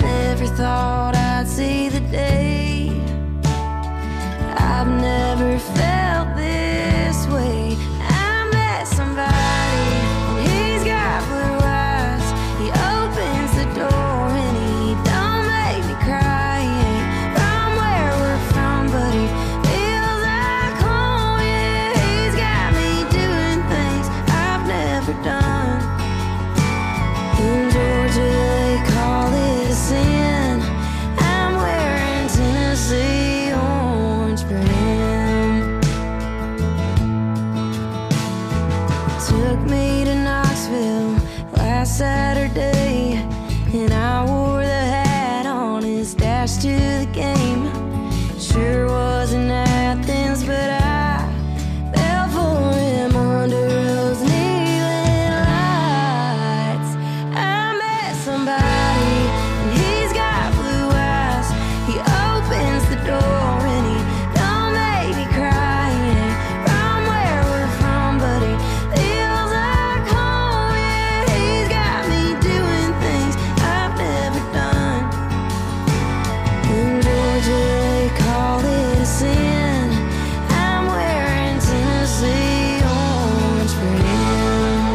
never thought I'd see the day. I've never felt this way. I met somebody and he's got blue eyes. He opens the door and he don't make me cry. He ain't from where we're from, but he feels like home. Yeah, he's got me doing things I've never done. In Georgia they call it a sin. I'm wearing Tennessee orange for him. Took me to Knoxville last Saturday, and I wore the hat on his dash to the game. Sure was in Athens, but I fell for him under those neon lights. I met somebody and he's got blue eyes. He opens the door and he don't make me cry. He ain't from where we're from, but he feels like home. Yeah, he's got me doing things I've never done. In Georgia they call it a sin. I'm wearing Tennessee orange for him.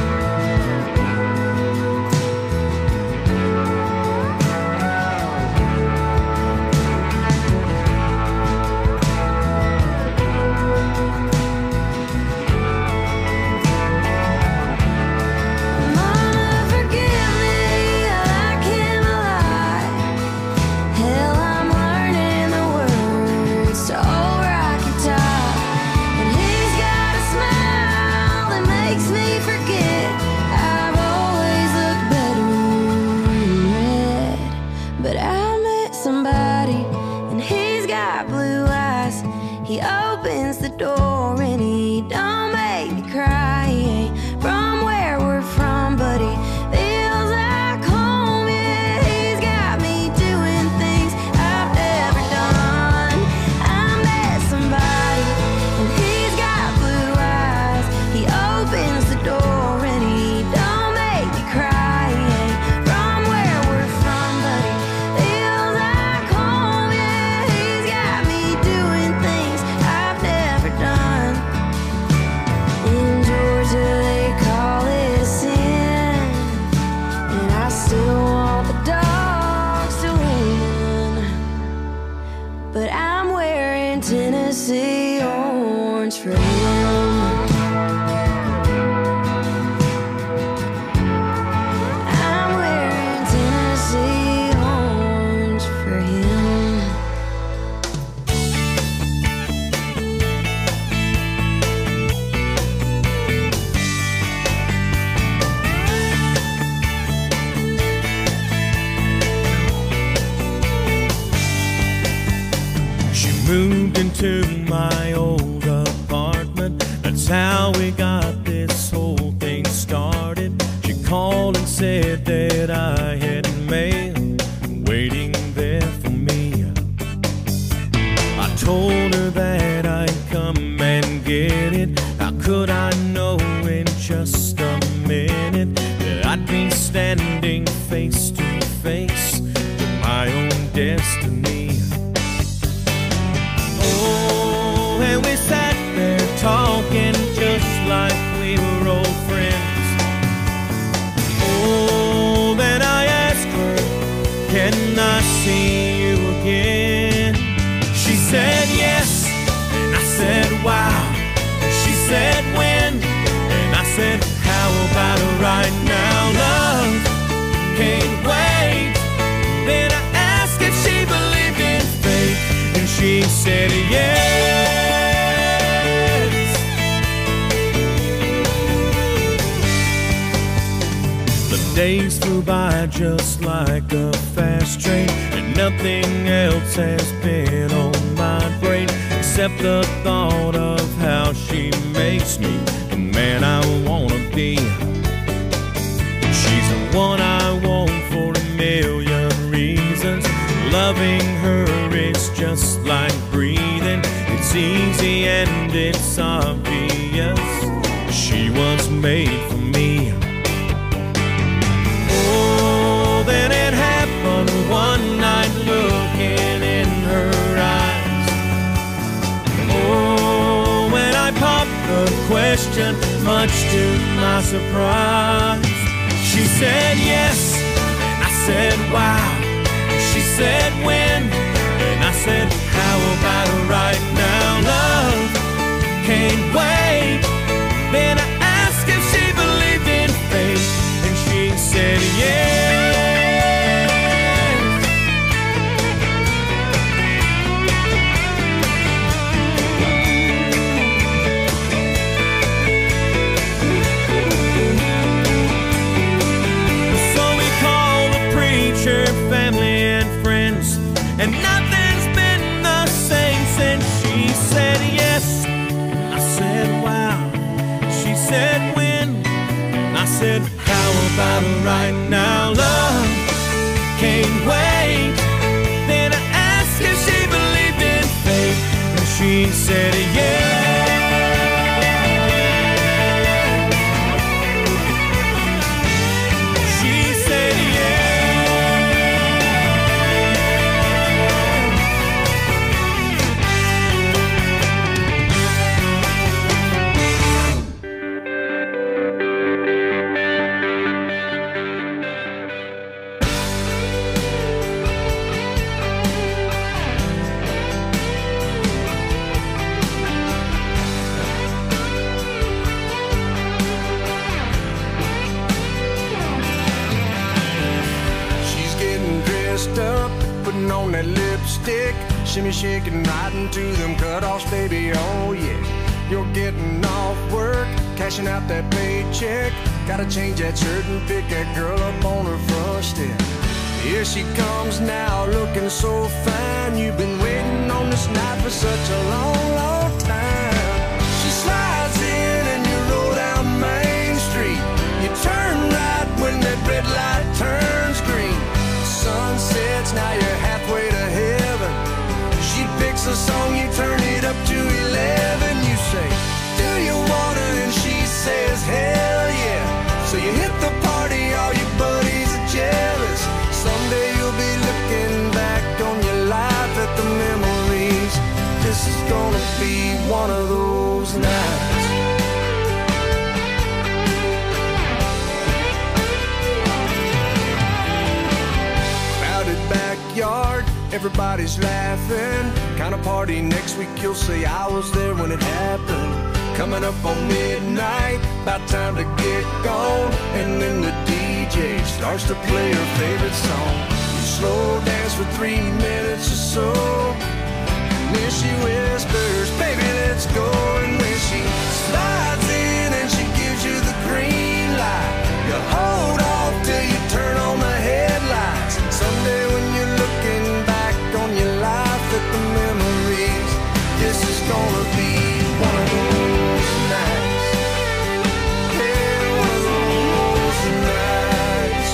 Mama, forgive me, I like him a lot. Hell, I'm learning the words to Old Rocky Top. And he's got a smile that makes me forget I've always looked better in red. But I met somebody and he's got blue eyes. He opens the door and he don't make me cry. He ain't from where we're from, but he feels like home. Yeah, he's got me doing things I've never done. I met somebody and he's got blue eyes. He opens the door and he don't make me cry. He ain't from where we're from, but he feels like home. Yeah, he's got me doing things I've never done. In Georgia they call it a sin, and I still want the dogs to win. But I'm wearing Tennessee orange for him. I'm wearing Tennessee orange for him. She moved into my old apartment. That's how we got this whole thing started. She called and said that I had mail waiting there for me. I told her that I'd come and get it. How could I know in just a minute that I'd be standing face to face with my own destiny? Oh, and we sat there talking just like we were old friends. Oh, then I asked her, can I see you again? She said yes, and I said wow. She said when, and I said how about right now? Love can't wait. Then I asked if she believed in fate, and she said yes. The days flew by just like a fast train, and nothing else has been on my brain except the thought of how she makes me the man I wanna be. She's the one I want for a million reasons. Loving her is just like breathing. It's easy and it's obvious. She was made for me. Oh, then it happened much to my surprise. She said yes, and I said wow. She said when, and I said how about right now? Love can't wait. Then I asked if she believed in fate, and she said yes. Family and friends, and nothing's been the same since she said yes. I said wow. She said when. I said how about right now? Love can't wait. Then I asked if she believed in fate, and she said yes. On that lipstick, shimmy shaking right into them cutoffs, baby, oh yeah. You're getting off work, cashing out that paycheck. Gotta change that shirt and pick that girl up on her front step. Here she comes now, looking so fine. You've been waiting on this night for such a long, long time. She slides in and you roll down Main Street. You turn right when that red light turns green. Sun sets, now you're halfway to heaven. She picks a song, you turn it up to 11. You say, do you wanna? And she says, hell yeah. So you hit the party, all your buddies are jealous. Someday you'll be looking back on your life at the memories. This is gonna be one of those nights. Backyard, everybody's laughing. Kind of party next week, you'll say I was there when it happened. Coming up on midnight, about time to get gone. And then the DJ starts to play her favorite song. You slow dance for 3 minutes or so, and then she whispers, baby, let's go. And when she slides in and she gives you the green light, you hold off till you turn on the headlights. Someday when you're looking back on your life at the memories, this is gonna be one of those nights. Yeah, one of those nights.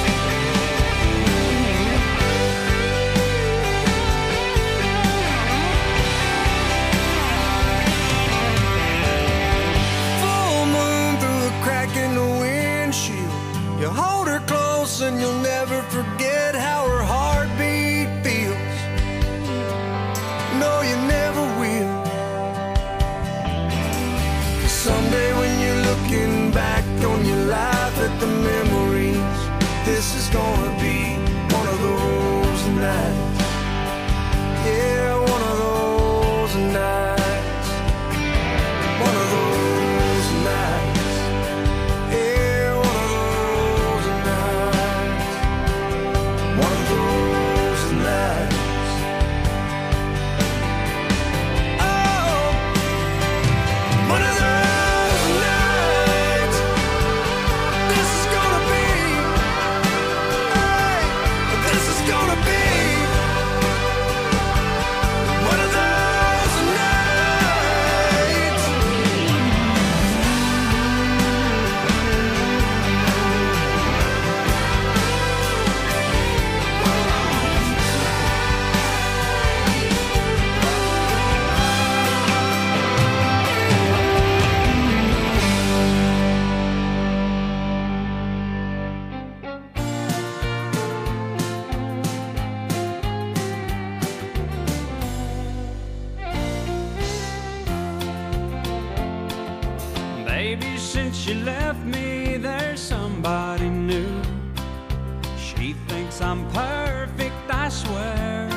since she left me, there's somebody new. She thinks I'm perfect, I swear.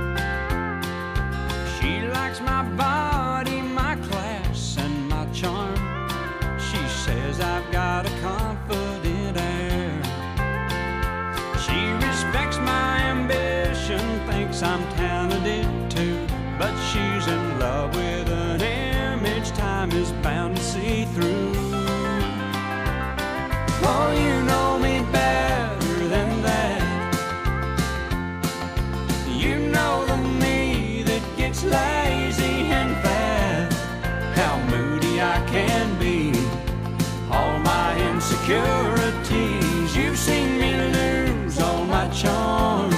She likes my body, my class, and my charm. She says I've got a confident air. She respects my ambition, thinks I'm talented too, but she's in love with an image time is bound to see through. Oh, you know me better than that. You know the me that gets lazy and fat, how moody I can be, all my insecurities. You've seen me lose all my charm.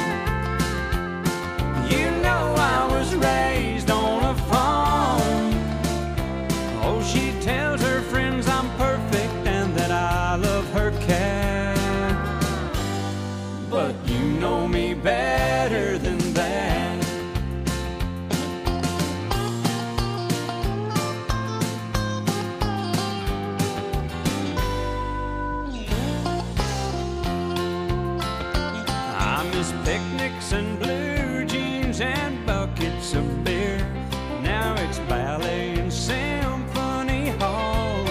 You know I was raised on a farm. Oh, she tells her friends I'm perfect and that I love her cat. But you know me better than that. I miss picnics and blue jeans and buckets of beer. Now it's ballet and symphony hall.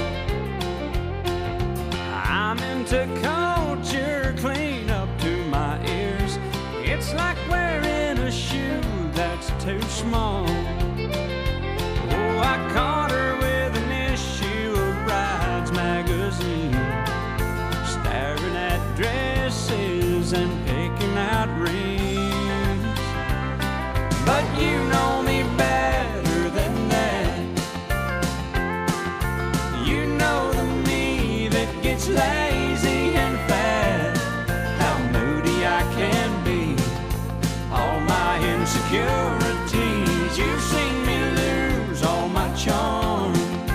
I'm into culture clean up to my ears. It's like wearing a shoe that's too small. Oh, I caught her with an issue of Rides magazine, staring at dresses and picking out rings. But you know me better than that. You know the me that gets lazy and fat, how moody I can be, all my insecurities. You've seen me lose all my charm.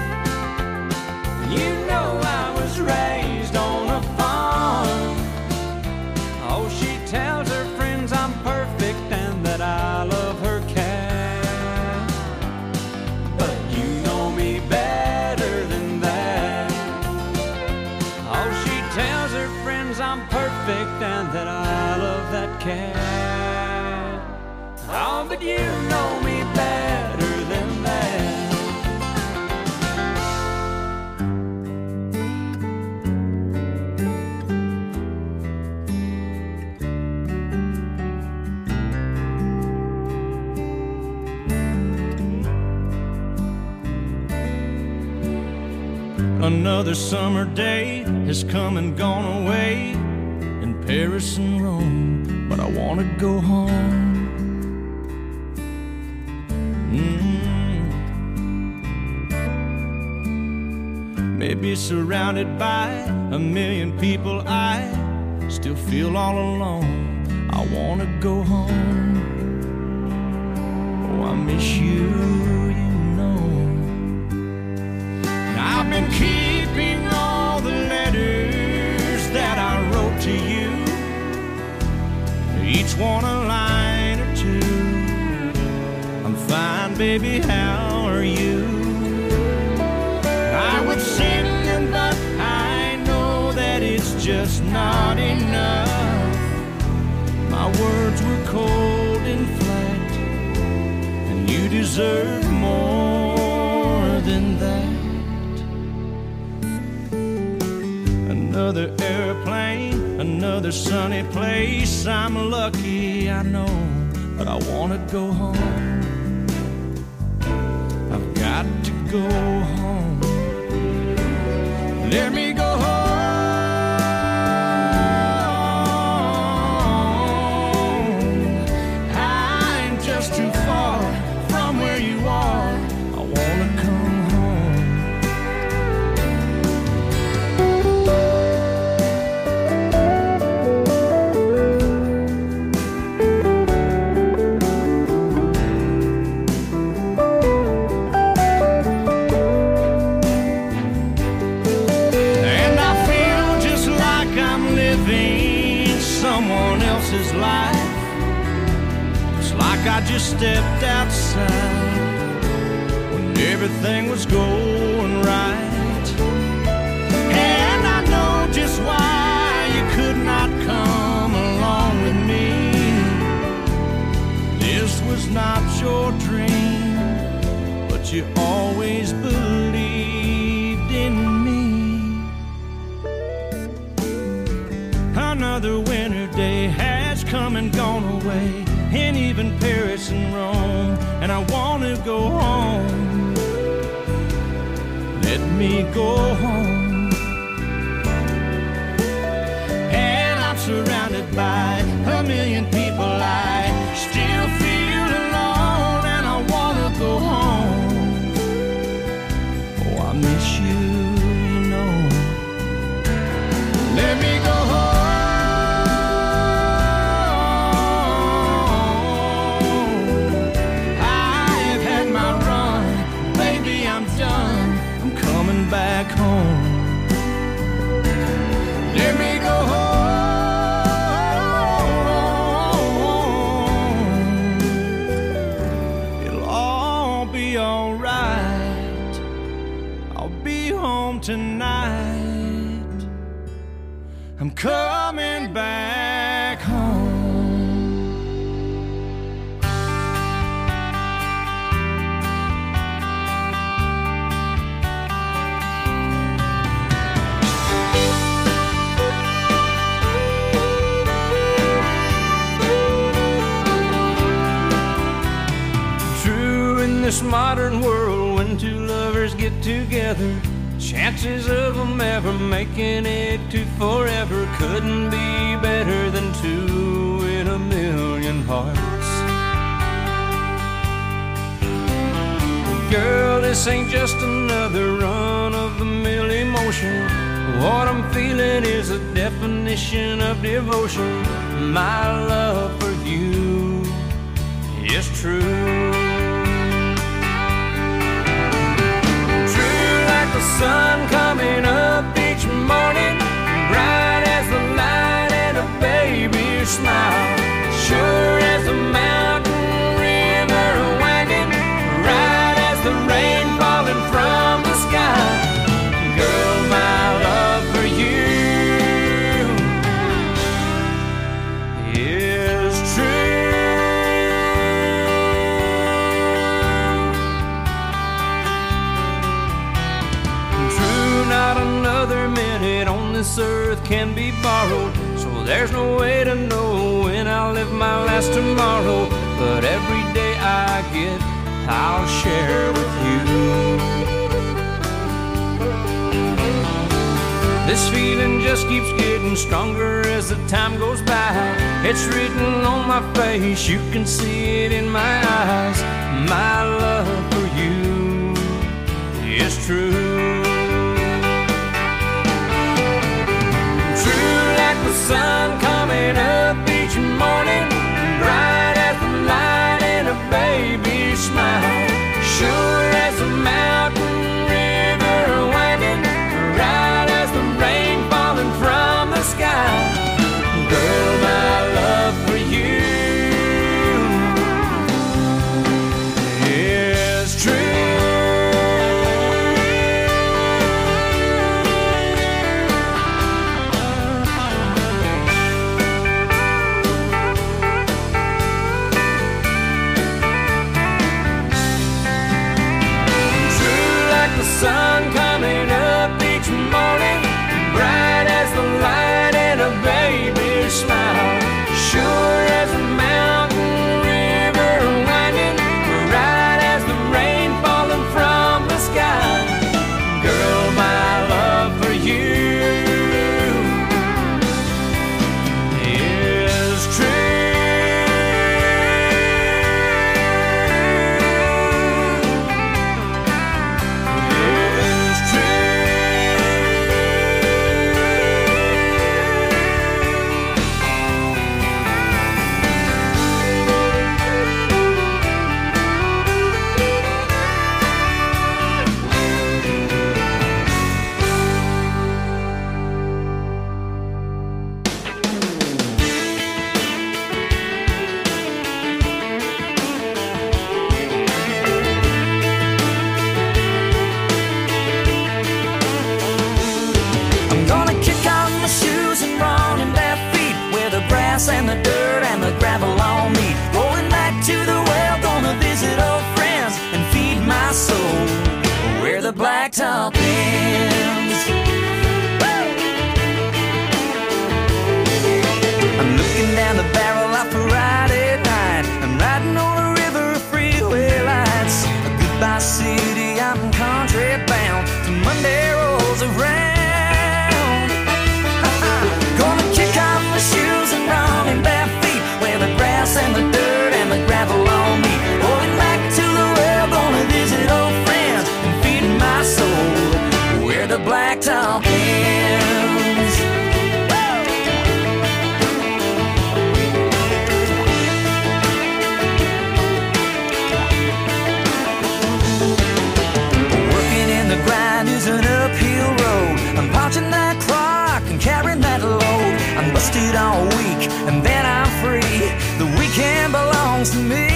You know I was raised on a farm. Oh, she tells her friends I'm perfect and that I love her cat. But you know me better than that. Oh, she tells her friends I'm perfect and that I love that cat. Oh, but you know me better than that. Another summer day has come and gone away in Paris and Rome, but I want to go home. Maybe surrounded by a million people, I still feel all alone. I want to go home. Oh, I miss you, you know. I've been keeping all the letters that I wrote to you, each one a line or two. I'm fine, baby, how are you? I would send them, but I know that it's just not enough. My words were cold and flat, and you deserve more than that. Another airplane, another sunny place. I'm lucky, I know, but I want to go home. I've got to go home. Let me go home. I'm just too far from where you are. I want to come home. Someone else's life. It's like I just stepped outside when everything was going right. stops your dream, but you always believed in me. Another winter day has come and gone away, and even Paris and Rome, and I want to go home. Let me go home. And I'm surrounded by a million people. I still feel alone, and I want to go home. Oh, I miss you, you know. Let me go home. Back home. Let me go home. It'll all be alright. I'll be home tonight. I'm coming back home. This modern world, when two lovers get together, chances of them ever making it to forever couldn't be better than two in a million hearts. Girl, this ain't just another run-of-the-mill emotion. What I'm feeling is a definition of devotion. My love for you is true. The sun coming up each morning, bright as the light and a baby's smile, sure as the mountain river winding, right as the rain falling from the sky. Girl, my love for you is true. Not another minute on this earth can be borrowed, so there's no way to know when I'll live my last tomorrow. But every day I get, I'll share with you. This feeling just keeps getting stronger as the time goes by. It's written on my face, you can see it in my eyes. My love for you is true. The sun coming up each morning, bright as the light and a baby's smile, sure as the mountain river winding, right as the rain falling from the sky. Girl, my love for you is true. all week, and then I'm free. The weekend belongs to me.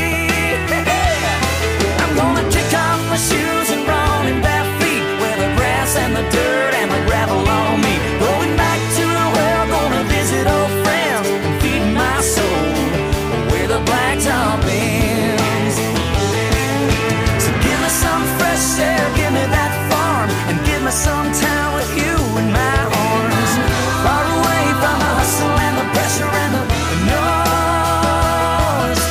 I'm gonna kick off my shoes and run in bare feet, where the grass and the dirt and the gravel on me. Going back to the well, gonna visit old friends and feed my soul where the blacktop ends. So give me some fresh air, give me that farm, and give me some time with you in my arms. Far away from the hustle and the pressure and the noise.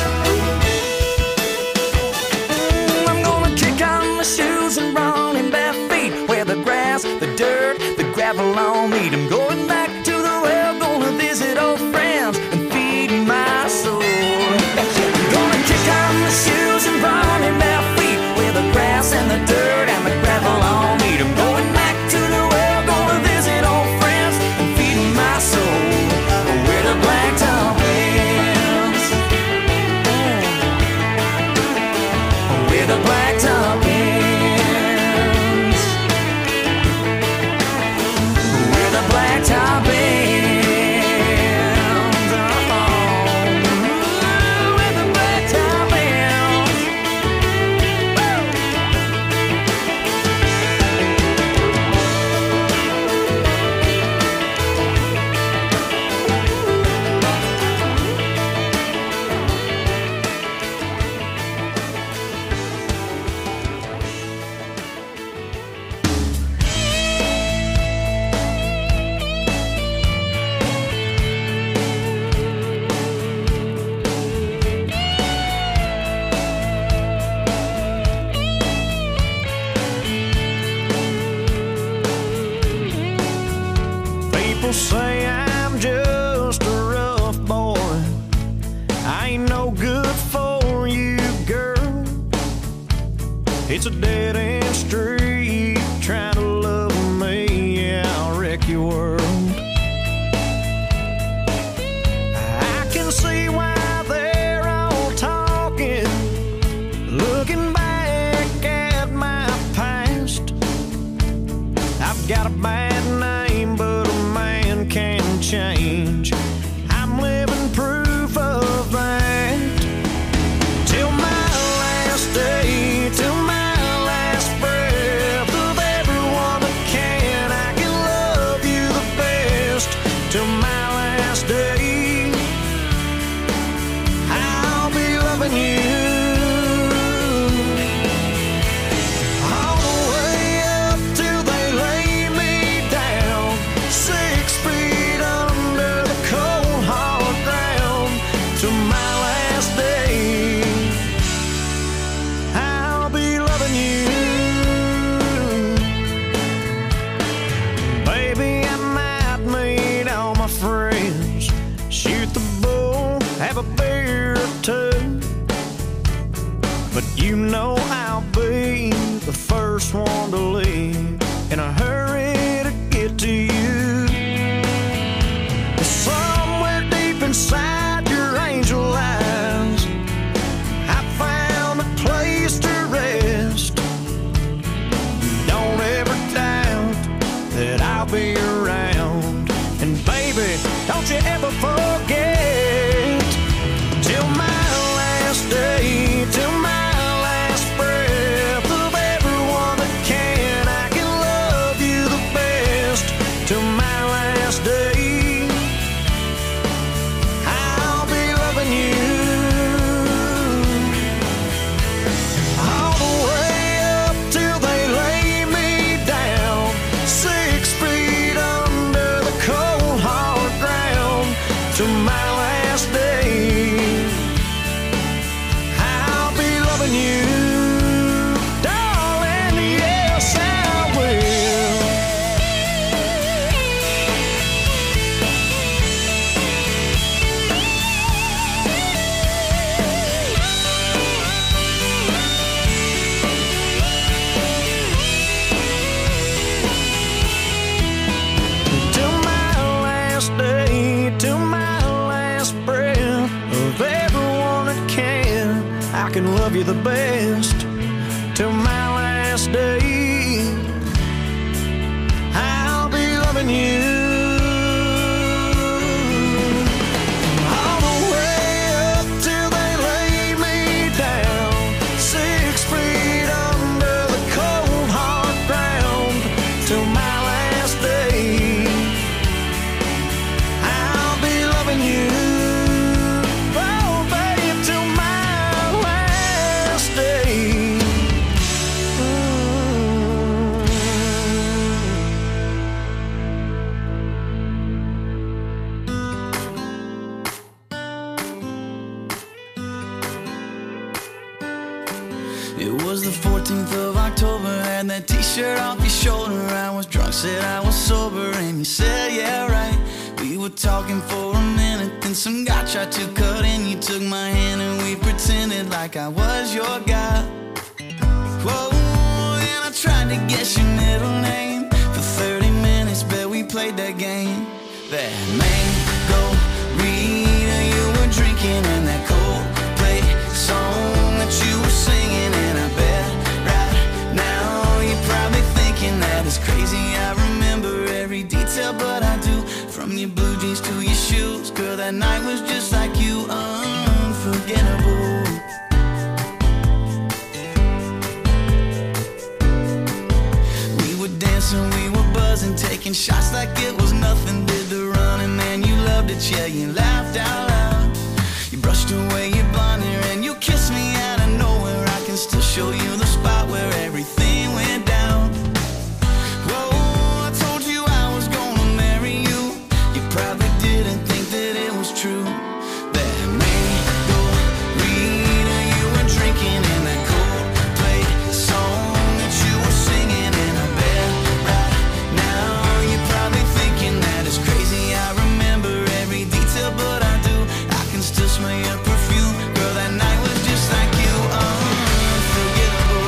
I'm gonna kick on my shoes and run in bare feet, where the grass, the dirt, the gravel all meet. I'm going back to the well, gonna visit old friends and feed my soul. I'm gonna kick on my shoes and run in bare feet, where the grass and the dirt and the gravel all meet. I'm going back to the well, gonna visit old friends and feed my soul where the blacktop ends. Where the blacktop ends. Where the blacktop ends. Oh, where the blacktop ends. People say I'm just a rough boy. I ain't no good for you, girl. It's a dead-end street. Trying to love me, yeah, I'll wreck your world. I can see why they're all talking, looking back at my past. I've got a bad name, but a man can change. I'm living proof of that. Till my last day, till my last breath, of everyone that can, I can love you the best. Till my last day, I'll be loving you. All the way up till they lay me down, 6 feet under the cold hard ground. Till my last day, I'll be loving you. Baby, I might meet all my friends, shoot the bull, have a beer or two, but you know I'll be the first one to leave, in a hurry to get to you. Somewhere deep inside your angel eyes, I found a place to rest. Don't ever doubt that I'll be around. And baby, don't you ever forget, till my last day, till my last breath, of everyone that can, I can love you the best. Till my last day, I'll be loving you. All the way up till they lay me down, 6 feet under the cold hard ground. Till my last day, I'll be loving you, darling, yes I will. Till my last day, till my last breath, of everyone that can, I can love you the best. Till my last day, I'll be loving you. It was the 14th of October, had that t-shirt off your shoulder. I was drunk, said I was sober, and you said, yeah, right. We were talking for a minute, then some guy tried to cut in. You took my hand and we pretended like I was your guy. Whoa, and I tried to guess your middle name. For 30 minutes, bet we played that game. That mango Rita you were drinking, and that Coldplay song that you were singing. And I bet right now you're probably thinking that it's crazy I remember every detail, but I do. From your blue jeans to your shoes, girl, that night was just like you, unforgettable. We were dancing, we were buzzing, taking shots like it was nothing. Did the running, man, you loved it, yeah, you laughed out loud. You brushed away your blonde hair and you kissed me out of nowhere. I can still show you the spot where everything went down. Whoa, I told you I was gonna marry you. You probably didn't think that it was true. That mango Rita you were drinking, and that Coldplay song that you were singing. And I bet right now you're probably thinking that it's crazy I remember every detail, but I do. I can still smell your perfume, girl, that night was just like you, unforgettable.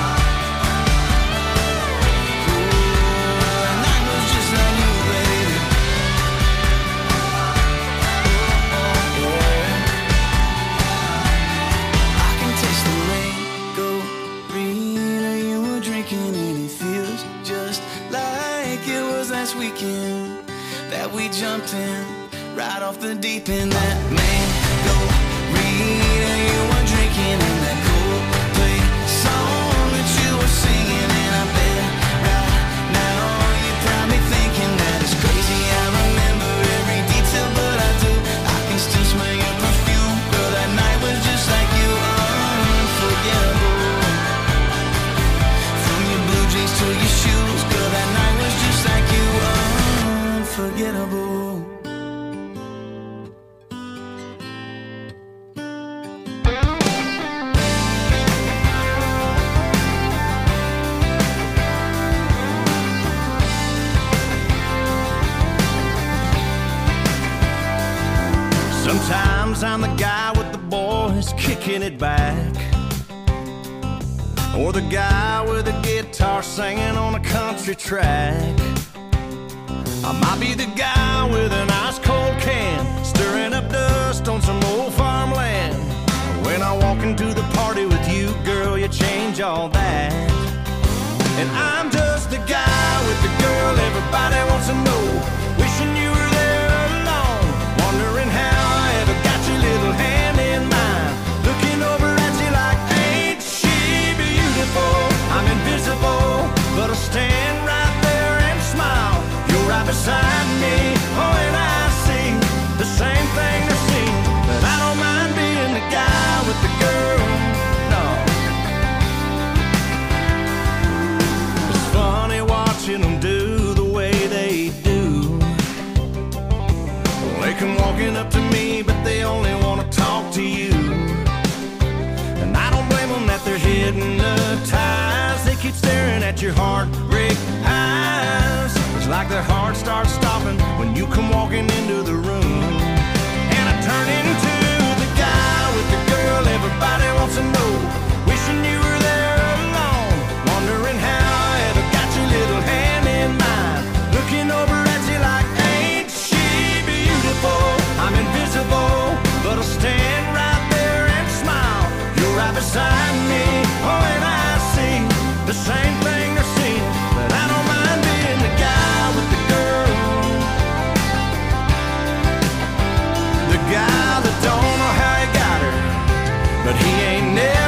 Ooh, that night was just like you, baby. I can taste the mango Rita you were drinking, and it feels just like it was last weekend that we jumped in right off the deep end. That mango Rita you were drinking, and that Coldplay song that you were singing. And I bet right now you're probably thinking that it's crazy I remember every detail, but I do. I can still smell your perfume, girl, that night was just like you, unforgettable. From your blue jeans to your shoes, girl, that night was just like you, unforgettable. Sometimes I'm the guy with the boys kicking it back, or the guy with a guitar singing on a country track. I might be the guy with an ice cold can, stirring up dust on some old farmland. When I walk into the party with you, girl, you change all that. And I'm just the guy with the girl everybody wants to know, wishing you were there alone, wondering how I ever got your little hand in mine, looking over at you like, ain't she beautiful? I'm invisible, but I'll stand right there and smile. You're right beside me, oh, and I see the same thing they're seeing, but I don't mind being the guy with the girl, no. It's funny watching them do the way they do. They come walking up to me, but they only want to talk to you. And I don't blame them that they're hypnotized. They keep staring at your heartbreak eyes. It's like their heart starts stopping when you come walking into the room. And I turn into the guy with the girl everybody wants to know, wishing you were there alone, wondering how I ever got your little hand in mine, looking over at you like, ain't she beautiful? I'm invisible, but I'll stand right there and smile. You're right beside me, oh, and I see the same thing they're seeing, but I don't mind being the guy with the girl, the guy that don't know how he got her, but he ain't never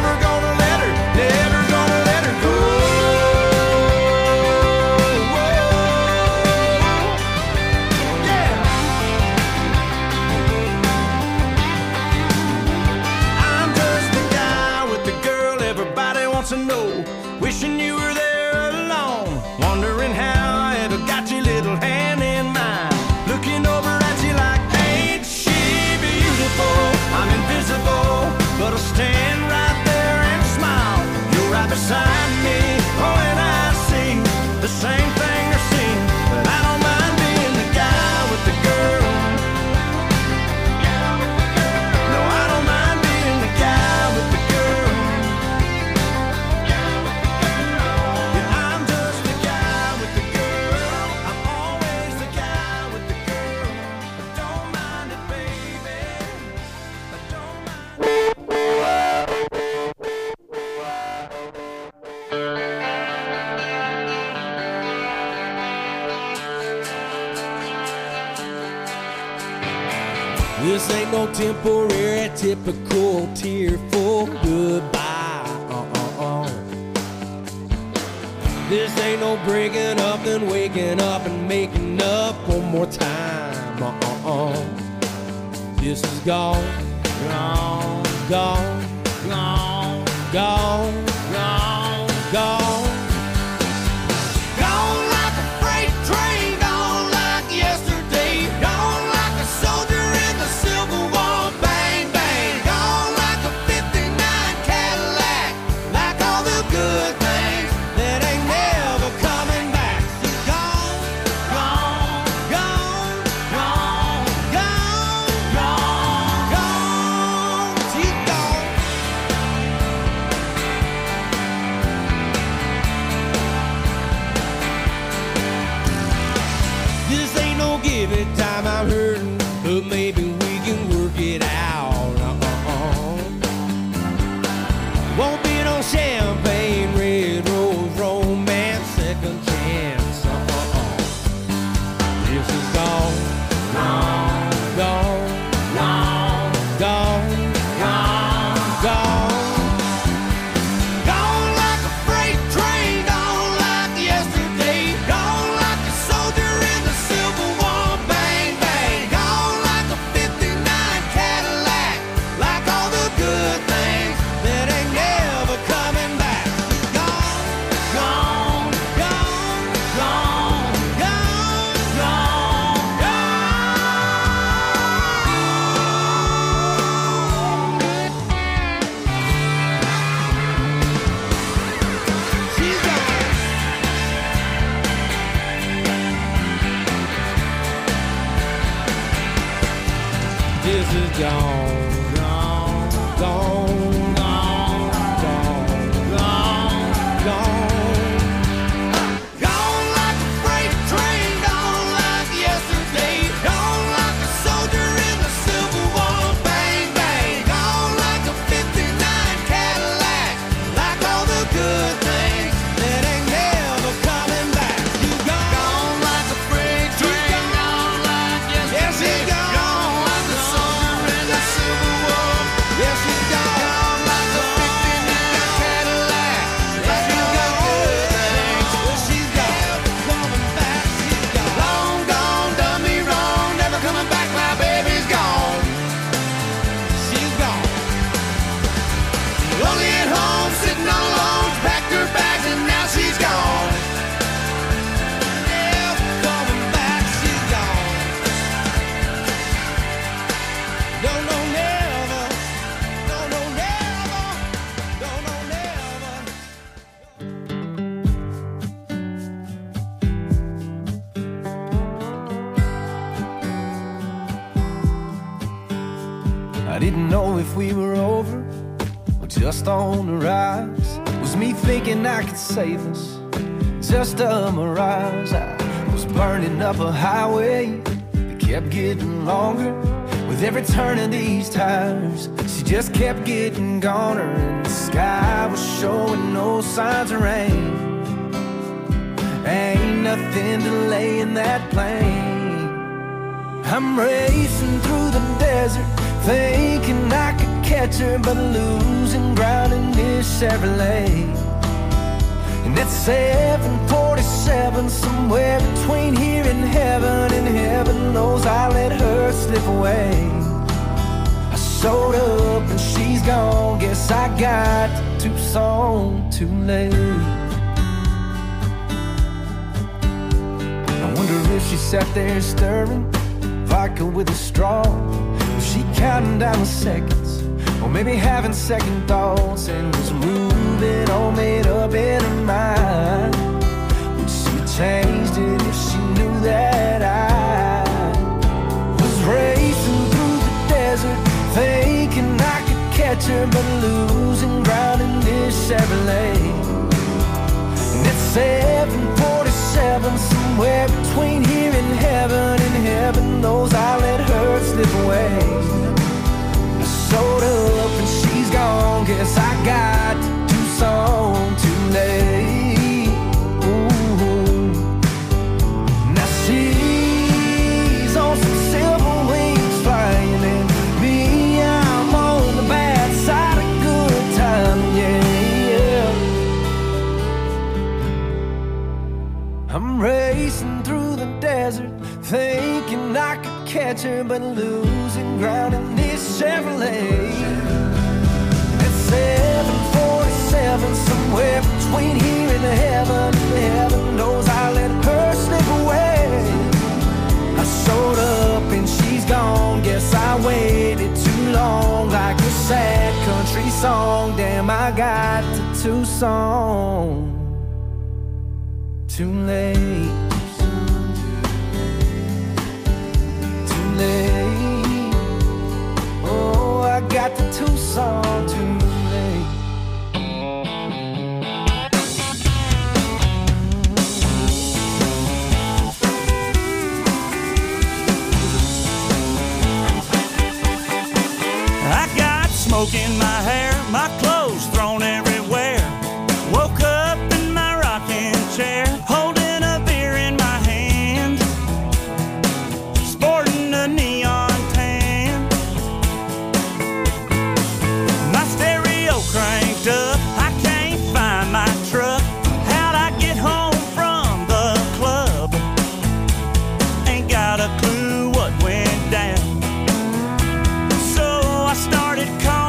This ain't no temporary, typical tearful goodbye. This ain't no breaking up and waking up and making up one more time. This is gone, gone, gone, gone, gone, gone, gone. Gone like a freight train, gone like yesterday. Gone like a soldier in the Civil War. Bang, bang. Gone like a 59 Cadillac. Like all the good things that ain't never coming back. She's gone, gone, gone, gone, gone, gone, gone. She's gone. This ain't no give it time, I'm hurting, but maybe we can work it out. Won't be no champagne, red rose, romance, second chance. This is gone, gone, gone, gone, gone, gone, gone. Gone like a freight train, gone like yesterday. Gone like a soldier in the Civil War. Bang, bang. Gone like a 59 Cadillac. Like all the good things that ain't never coming back. Gone, gone, gone, gone, gone, gone, gone. She's gone. This is gone, gone, gone, gone, gone, gone, gone. Gone like a freight train, gone like yesterday. Gone like a soldier in the Civil War. Bang, bang. Gone like a 59 Cadillac. Like all the good things that ain't never coming back. You gone like a freight train, gone like yesterday. Gone like a soldier in the Civil War. Yes, she's gone. Gone like a 59 Cadillac. Like all the good things. She's gone. Coming back, she's gone. Long gone, done me wrong, never coming back, my baby's gone. She's gone. Lonely at home, sitting all alone, packed her bags and now she's gone. Never coming back, she's gone. No, no, never. No, no, never. No, no, never. I didn't know if we were over or just on the rise. Was me thinking I could save us, just a mirage. I was burning up a highway that kept getting longer. With every turn of these tires, she just kept getting goner. And the sky was showing no signs of rain. Ain't nothing delaying that plane. I'm racing through the desert, thinking I could catch her, but losing ground in this Chevrolet. And at 747, somewhere between here and heaven knows I let her slip away. I showed up and she's gone, guess I got to Tucson too late. I wonder if she sat there stirring vodka with a straw. Was she counting down the seconds, or maybe having second thoughts, and was moving all made up in her mind? Would she have changed it if she knew that I was racing through the desert, thinking I could catch her, but losing ground in this Chevrolet? And at 747, somewhere between here and heaven knows I let her slip away. I showed up and she's gone, guess I got to Tucson too late. Ooh. Now she's on some silver wings flying in adventure, but losing ground in this Chevrolet. At 747, somewhere between here and heaven knows I let her slip away. I showed up and she's gone. Guess I waited too long, like a sad country song. Damn, I got to Tucson too late. Too late. Oh, I got to Tucson too late. Smoke in my hair, my clothes thrown everywhere. Woke up in my rocking chair, holding a beer in my hand, sporting a neon tan. My stereo cranked up, I can't find my truck. How'd I get home from the club? Ain't got a clue what went down. So I started calling.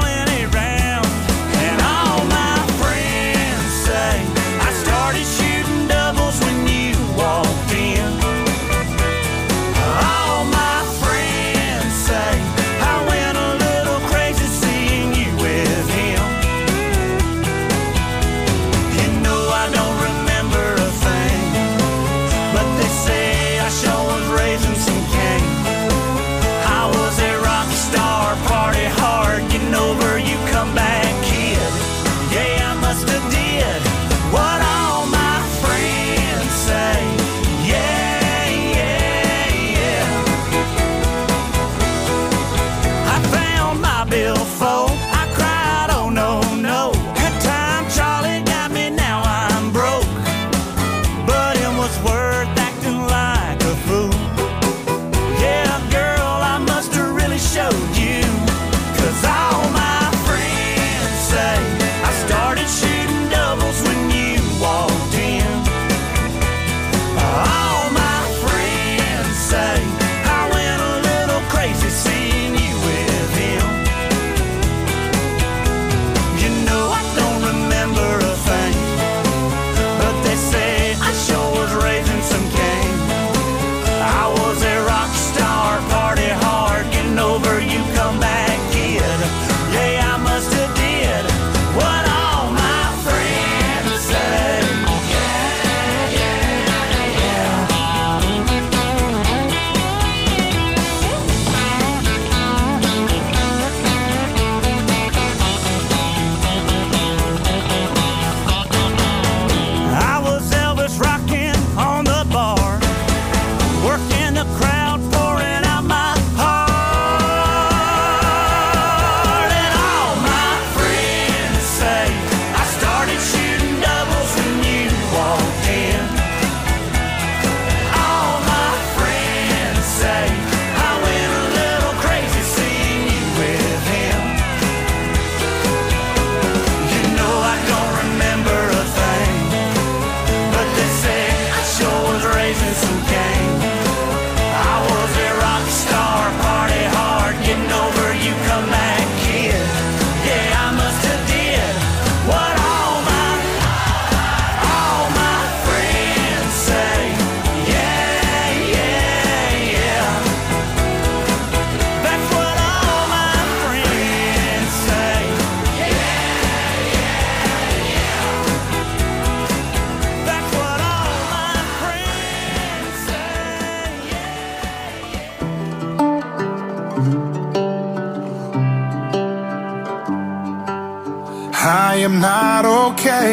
I am not okay.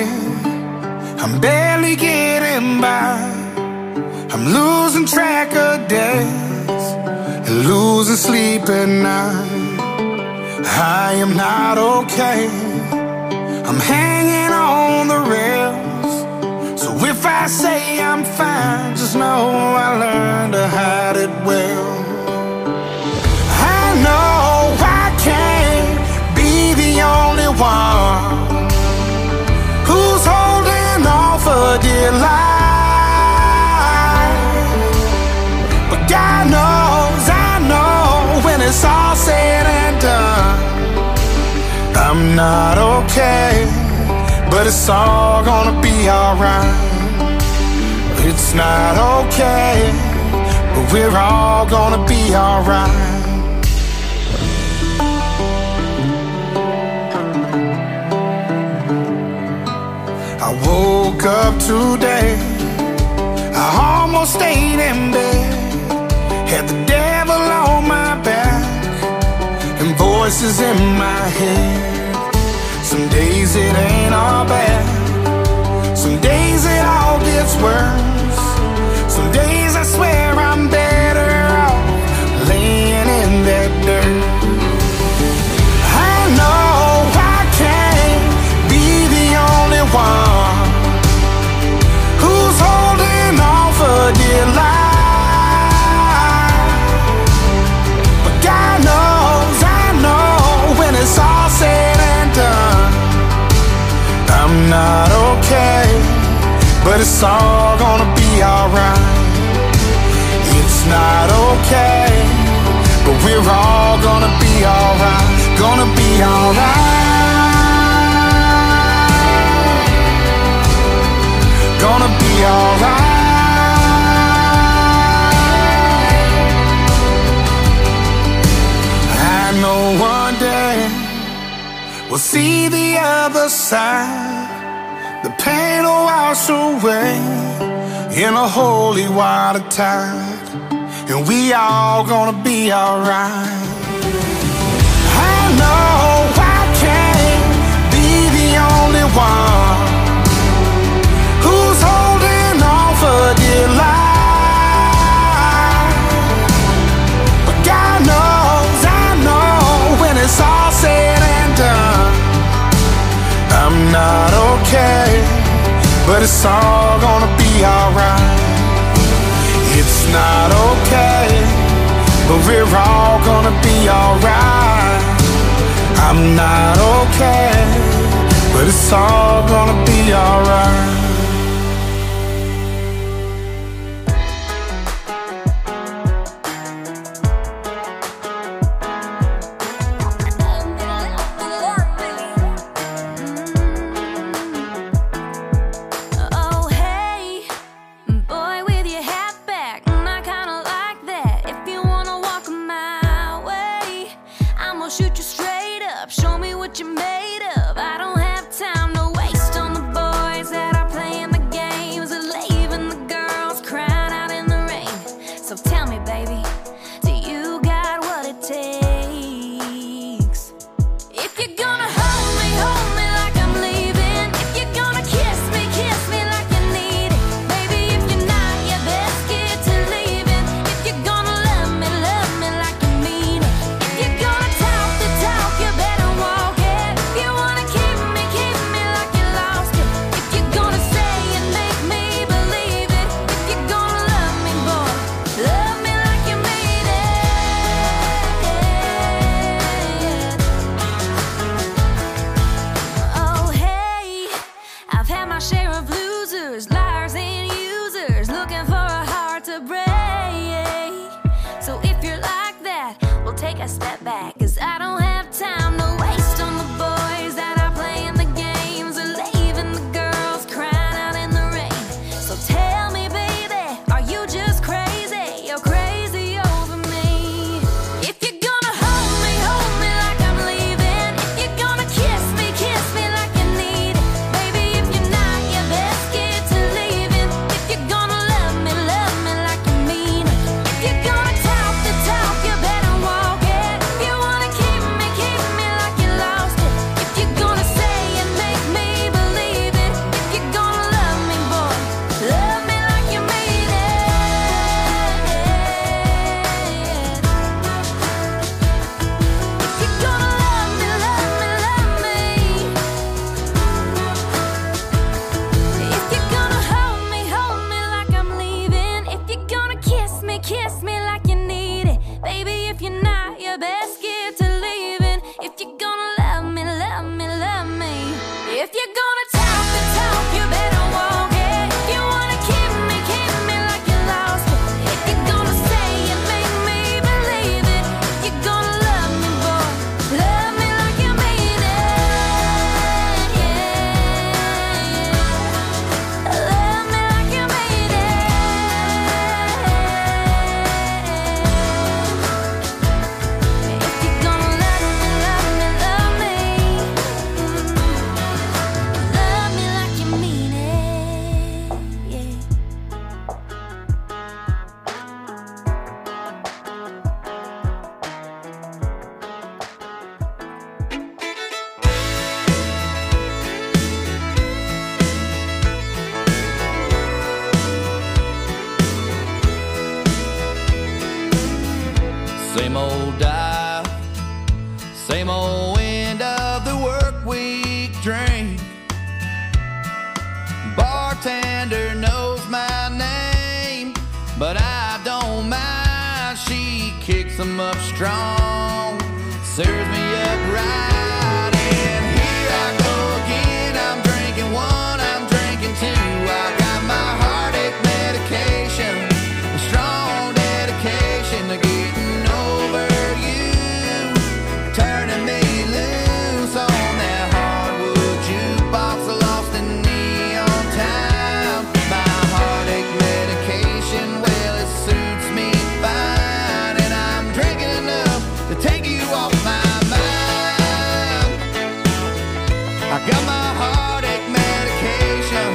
I'm barely getting by. I'm losing track of days and losing sleep at night. I am not okay. I'm hanging on the rails. So if I say I'm fine, just know I learned to hide it well. I know I can't be the only one who's holding on for dear life, but God knows I know it's all said and done, I'm not okay, but it's all gonna be alright. It's not okay, but we're all gonna be alright. I woke up today, I almost stayed in bed, had the devil on my back and voices in my head. Some days it ain't all bad, some days it all gets worse. Some days I swear I'm better off laying in that dirt. I know I can't be the only one who's holding on for dear life, but God knows, I know, when it's all said and done, I'm not okay, but it's all gonna be alright. It's not okay, but we're all gonna be alright. Gonna be alright. Gonna be alright. I know one day we'll see the other side. The pain will wash away in a holy water tide, and we all gonna be alright. I know I can't be the only one who's holding on for dear life, but God knows, I know, when it's all said and done, I'm not okay, but it's all gonna be alright. It's not okay, but we're all gonna be alright. I'm not okay, but it's all gonna be alright. Shoot you straight up, show me what you're made of. I don't have time to waste on the boys that are playing 'em up strong, serves me up right. And here I go again, I'm drinking one, I'm drinking two. I got my heartache medication, a strong dedication to getting over you, turning me loose on that hardwood jukebox, lost in neon town. My heartache medication, well, it suits me fine, and I'm drinking enough to take you off my mind. I got my heartache medication.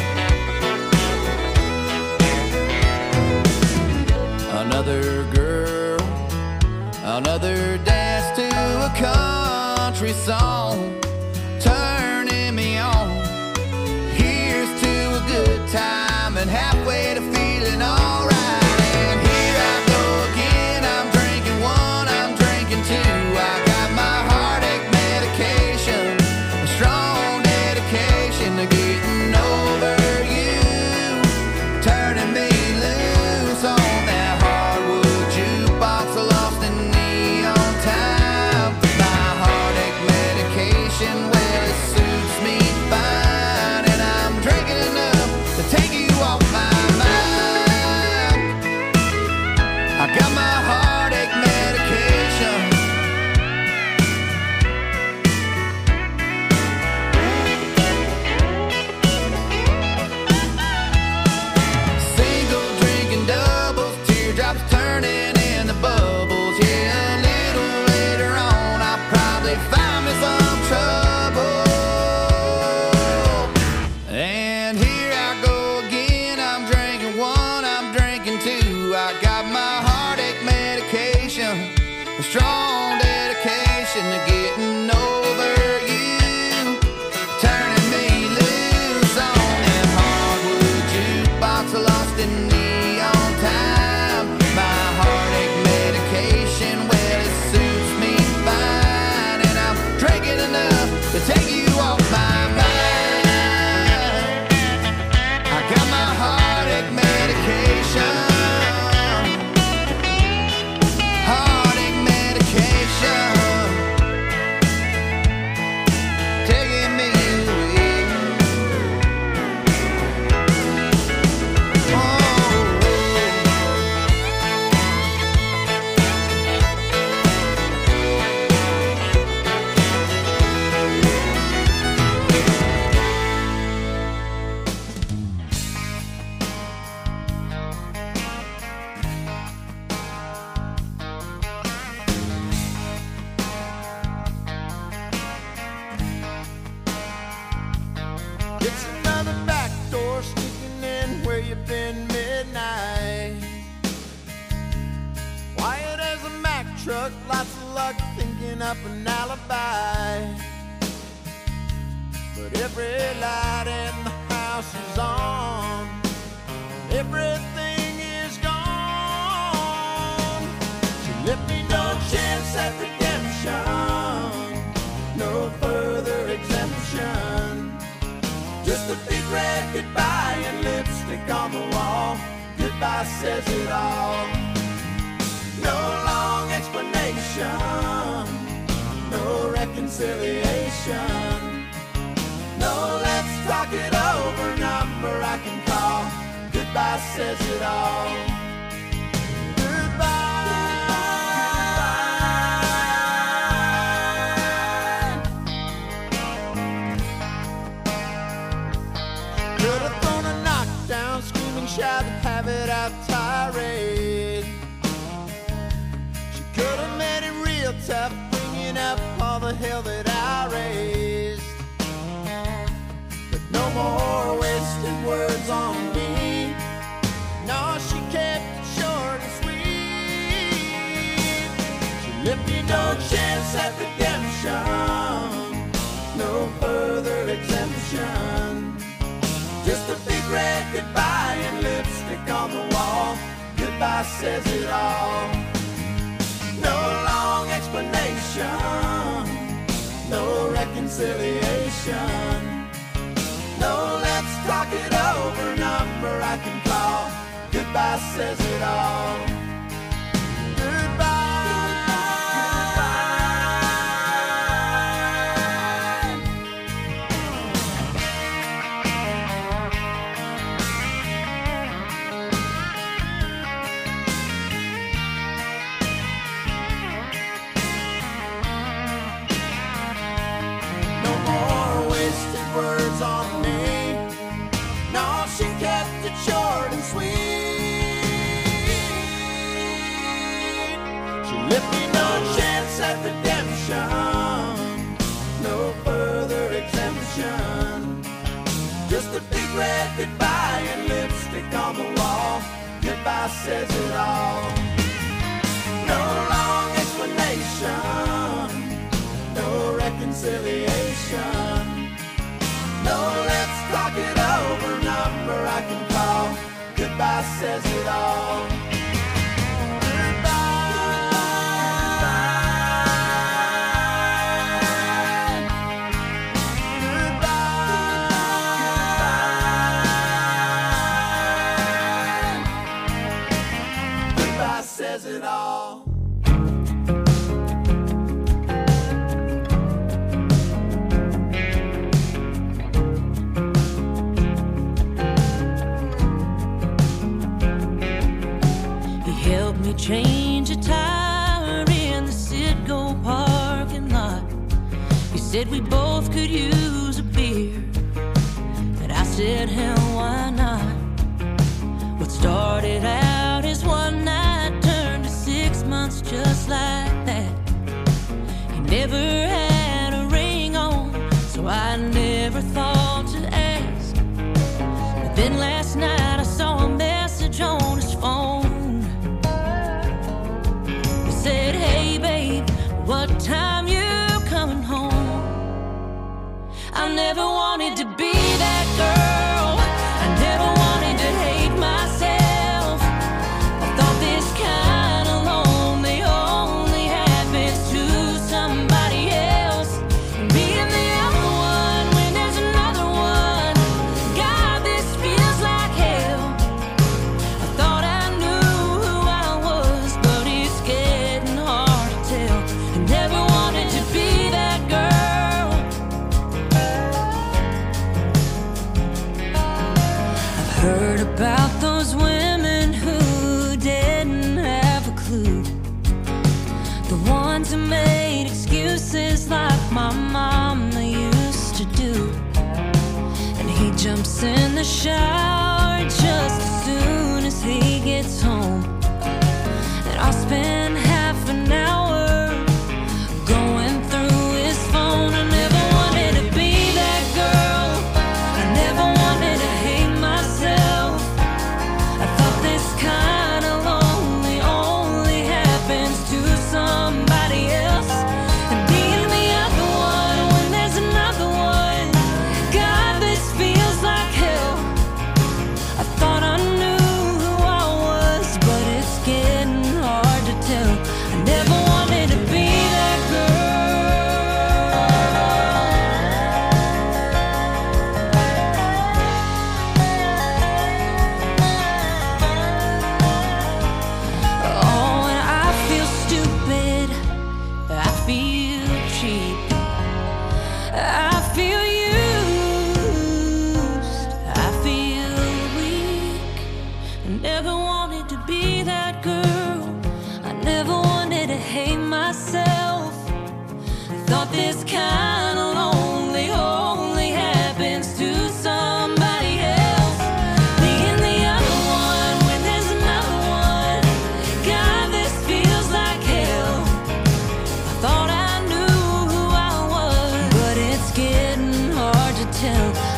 Another girl, another dance to a country song, turning me on. Here's to a good time and halfway to feeling alright. And here I go again, I'm drinking one, I'm drinking two. I got my heartache medication, a strong dedication to getting over you, turning me loose on that hardwood jukebox, lost in neon time. My heartache medication, well, it suits me fine, and I'm drinking enough to take you off my mind. I got my heartache medication. Single drinking doubles, teardrops turning into bubbles. Yeah, a little later on, I'll probably find me some trouble. And here I go again, I'm drinking one, I'm drinking two. I got my heartache medication, a strong dedication to getting over you, turning me loose on that hardwood jukebox, lost in neon time. My heartache medication, well, it suits me fine, and I'm drinking enough to take you off my mind. I got my heartache medication, heartache medication, taking me away. Oh. It's another back door sneaking in where you've been midnight. Quiet as a Mack truck, lots of luck thinking up an alibi. But every light in the house is on, everything is gone. She left me no chance at redemption, no further exemption. Just a big red goodbye and lipstick on the wall. Goodbye says it all. No long explanation, no reconciliation. No, let's talk it over, number I can call. Goodbye says it all. Could have thrown a knockdown, screaming, shout, have it out tirade. She could have made it real tough, bringing up all the hell that I raised. But no more wasted words on me. No, she kept it short and sweet. She left me no chance at redemption, no further exemption. Just a big red goodbye and lipstick on the wall. Goodbye says it all. No long explanation, no reconciliation. No, let's talk it over, number I can call. Goodbye says it all. Goodbye. says it all. No long explanation, no reconciliation. No, let's talk it over, number I can call. Goodbye says it all. Says it all. He helped me change a tire in the Citgo parking lot. He said we both could use a beer, and I said, hell, why not? What started out as one night turned to 6 months just like that. He never had a ring on, so I never thought to ask. But then last night I saw a message on his phone. He said, hey babe, what time you coming home? I never wanted to be that girl. I never wanted to hate myself. I thought this kind of lonely only happens to somebody else. And being the other one when there's another one, God, this feels like hell. I thought I knew who I was, but it's getting hard to tell. I never wanted to be that girl. I've heard about those women who didn't have a clue, the ones who made excuses like my mama used to do. And he jumps in the shower just as soon as he gets home, and I'll spend half an hour going through his phone. I never wanted to be that girl. I never wanted to hate myself. I thought this kind of lonely only happens to somebody else. And being the other one when there's another one, God, this feels like hell. I thought I knew who I was, but it's getting hard to tell. I never wanted to be that Oh, and I feel stupid, I feel cheap, I feel used, I feel weak. I never wanted to be that girl. I never wanted to hate myself. I thought this kind of lonely only happens to somebody else. Being the other one when there's another one, God, this feels like hell. I thought I knew who I was, but it's getting hard to tell.